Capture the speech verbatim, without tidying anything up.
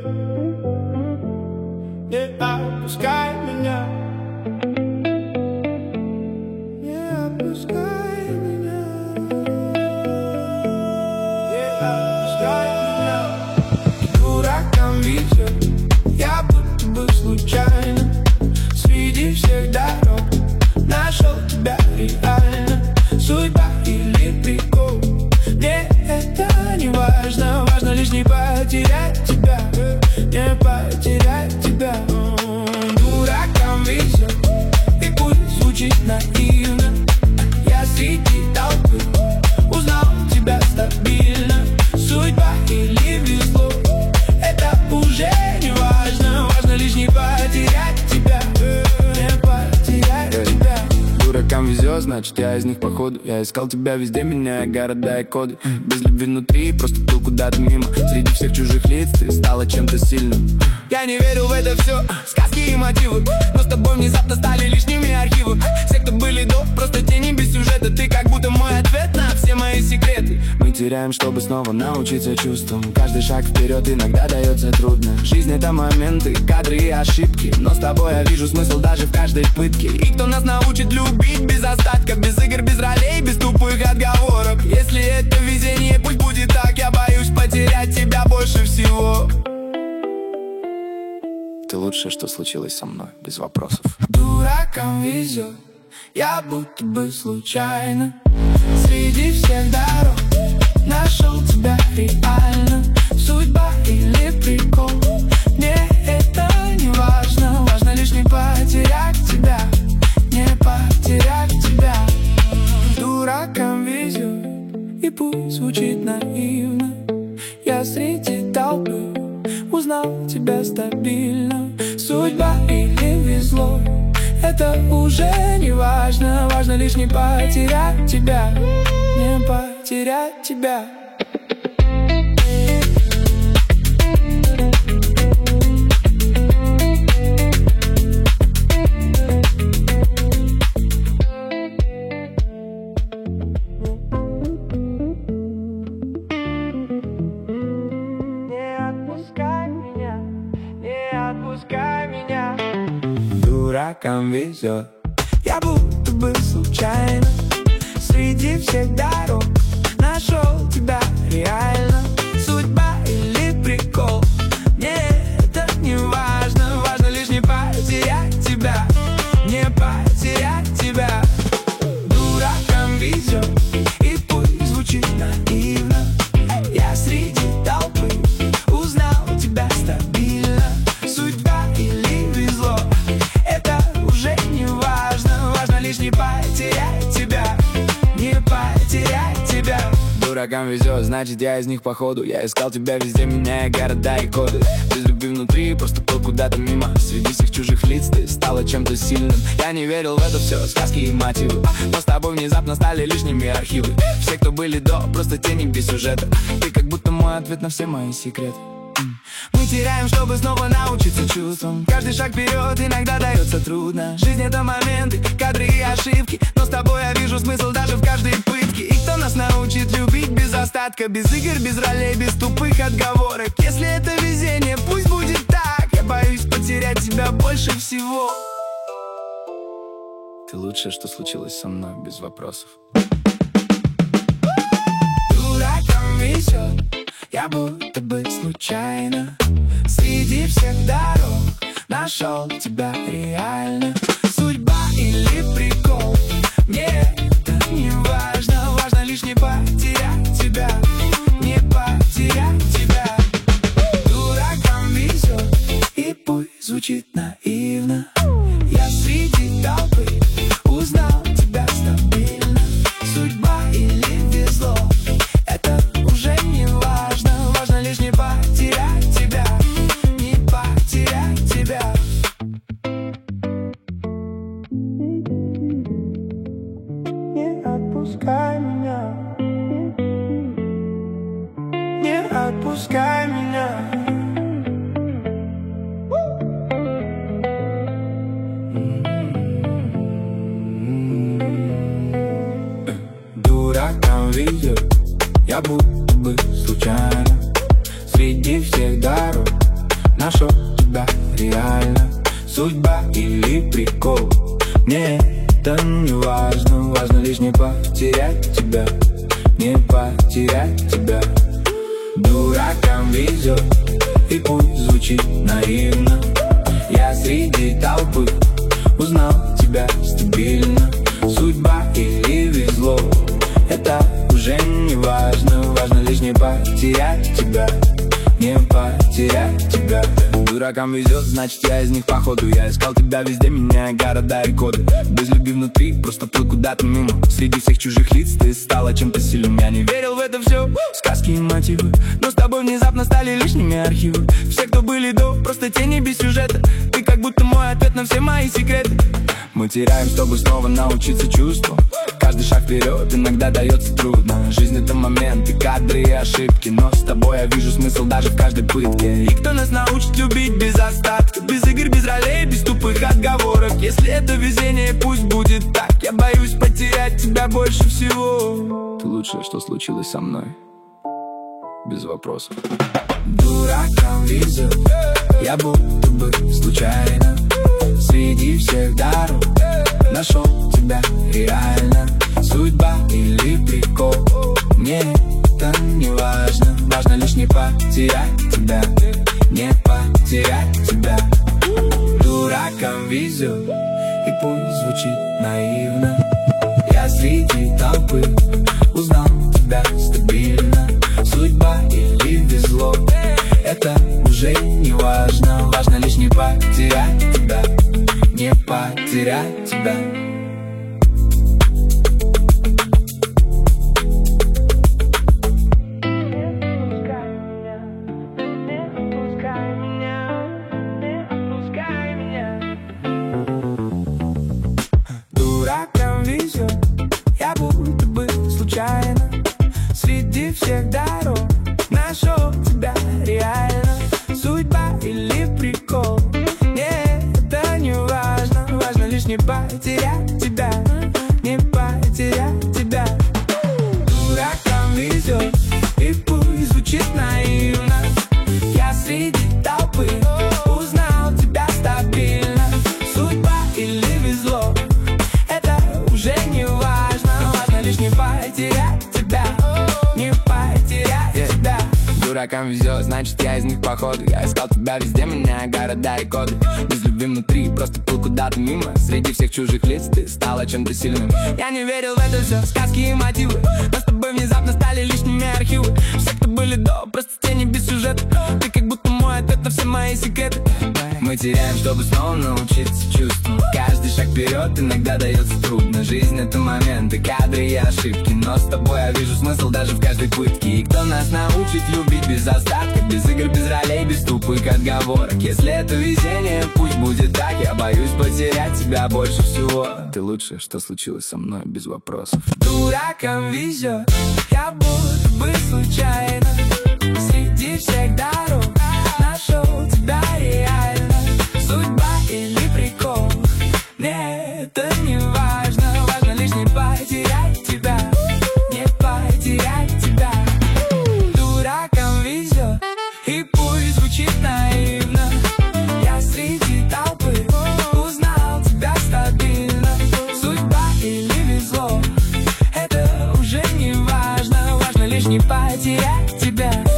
Не отпускай меня, не отпускай меня, не отпускай меня. Дуракам везет, я будто бы случайно среди всех дорог нашел тебя реально. Судьба или прикол, мне это не важно. Важно лишь не потерять тебя, не потерять тебя. Дуракам везет, и пусть звучит наивно. Я среди толпы узнал тебя стабильно. Судьба или везло, это уже не важно. Важно лишь не потерять тебя, не потерять тебя. Дуракам везет, значит я из них походу. Я искал тебя везде, меняя города и коды. Без любви внутри, просто плыл куда-то мимо. Среди всех чужих лиц ты стала чем-то сильным. Я не верил в это все, сказки и мотивы, но с тобой внезапно стали лишними архивы. Все, кто были до, просто тени без сюжета. Ты как будто мой ответ на все мои секреты. Мы теряем, чтобы снова научиться чувствам. Каждый шаг вперед иногда дается трудно. Жизнь — это моменты, кадры и ошибки, но с тобой я вижу смысл даже в каждой пытке. И кто нас научит любить без остатка, без игр, без ролей, без тупых отговорок? Если это везение, пусть будет так. Я боюсь потерять тебя больше всего. Ты лучшее, что случилось со мной, без вопросов. Дуракам везет, я будто бы случайно среди всех дорог нашел тебя реально. Судьба или прикол, мне это не важно. Важно лишь не потерять тебя, не потерять тебя. Дуракам везет, и пусть звучит наивно. Я среди толпы узнал тебя стабильно. Судьба или везло, это уже не важно. Важно лишь не потерять тебя, не потерять тебя. Отпускай меня. Дуракам везет, я будто бы случайно среди всех дорог нашел тебя реально. Судьба или прикол, мне это не важно. Важно лишь не потерять тебя, не потерять тебя. Дуракам везет, и пусть звучит наивно. Я среди толпы узнал тебя стабильно. Судьба или везло, это уже не важно. Важно лишь не потерять тебя, не потерять тебя. Дуракам везет, значит я из них походу. Я искал тебя везде, меняя города и коды. Без любви внутри, просто плыл куда-то мимо. Среди всех чужих лиц ты стала чем-то сильным. Я не верил в это все, сказки и мотивы, но с тобой внезапно стали лишними архивы. Все, кто были до, просто тени без сюжета. Ты как будто мой ответ на все мои секреты. Мы теряем, чтобы снова научиться чувствам. Каждый шаг вперед иногда дается трудно. Жизнь — это моменты, кадры и ошибки, но с тобой я вижу смысл даже в каждой пытке. И кто нас научит любить без остатка, без игр, без ролей, без тупых отговорок? Если это везение, пусть будет так. Я боюсь потерять тебя больше всего. Ты лучшее, что случилось со мной, без вопросов. Дуракам везет, я будто бы случайно среди всех дорог нашел тебя реально. Судьба или прикол, мне это не важно. Важно лишь не потерять тебя, не потерять тебя. Дуракам везет, и пусть звучит наивно. Я среди толпы узнал тебя стабильно. Судьба или везло, это уже не важно. Важно лишь не потерять тебя, не потерять тебя. Не отпускай меня, не отпускай меня. Дуракам везет, я будто бы случайно среди всех дорог нашел тебя реально. Судьба или прикол, мне это не важно. Важно лишь не потерять тебя, не потерять тебя. Дуракам везет, и пусть звучит наивно. Я среди толпы узнал тебя стабильно. Судьба или везло, это уже не важно. Важно лишь не потерять тебя, не потерять тебя. Дуракам везет, значит я из них походу. Я искал тебя везде, меняя города и коды. Без любви внутри, просто плыл куда-то мимо. Среди всех чужих лиц ты стала чем-то сильным. Я не верил в это все, сказки и мотивы, но с тобой внезапно стали лишними архивы. Все, кто были до, просто тени без сюжета. Ты как будто мой ответ на все мои секреты. Мы теряем, чтобы снова научиться чувству. Каждый шаг вперед иногда дается трудно. Жизнь — это моменты, кадры и ошибки, но с тобой я вижу смысл даже в каждой пытке. И кто нас научит любить без остатка, без игр, без ролей, без тупых отговорок? Если это везение, пусть будет так. Я боюсь потерять тебя больше всего. Ты лучшее, что случилось со мной, без вопросов. Дуракам везет, я будто бы случайно среди всех дорог нашел тебя реально. Судьба или прикол, мне это не важно. Важно лишь не потерять тебя, не потерять тебя. Дуракам везет, и пусть звучит наивно. Я среди толпы узнал тебя стабильно. Судьба или везло, это уже не важно. Важно лишь не потерять тебя, не потерять тебя. Дуракам везет, я будто бы случайно среди всех дорог нашел тебя реально. Судьба или прикол, мне это не важно. Важно лишь не потерять тебя, не потерять тебя. Дуракам везет, и пусть звучит наивно. Я среди толпы узнал тебя стабильно. Судьба или везло, это уже не важно. Важно лишь не потерять тебя, не потерять тебя. Дуракам везет, значит я из них походу. Я искал тебя везде, меняя города и коды. Без любви внутри, просто плыл куда-то мимо. Среди всех чужих лиц ты стала чем-то сильным. Я не верил в это все, сказки и мотивы, но с тобой внезапно стали лишними архивы. Все, кто были до, просто тени без сюжета. Ты как будто мой ответ на все мои секреты. Мы теряем, чтобы снова научиться чувствовать. Каждый шаг вперед иногда дается трудно. Жизнь — это моменты, кадры и ошибки, но с тобой я вижу смысл даже в каждой пытке. И кто нас научит любить без остатка, без игр, без ролей, без тупых отговорок? Если это везение, пусть будет так. Я боюсь потерять тебя больше всего. Ты лучшее, что случилось со мной, без вопросов. Дуракам везет, я будто бы случайно среди всех дорог нашел тебя реально. Судьба или прикол, мне это не важно. Важно лишь не потерять тебя, не потерять тебя. Дуракам везет, и пусть звучит наивно. Я среди толпы узнал тебя стабильно. Судьба или везло, это уже не важно. Важно лишь не потерять тебя.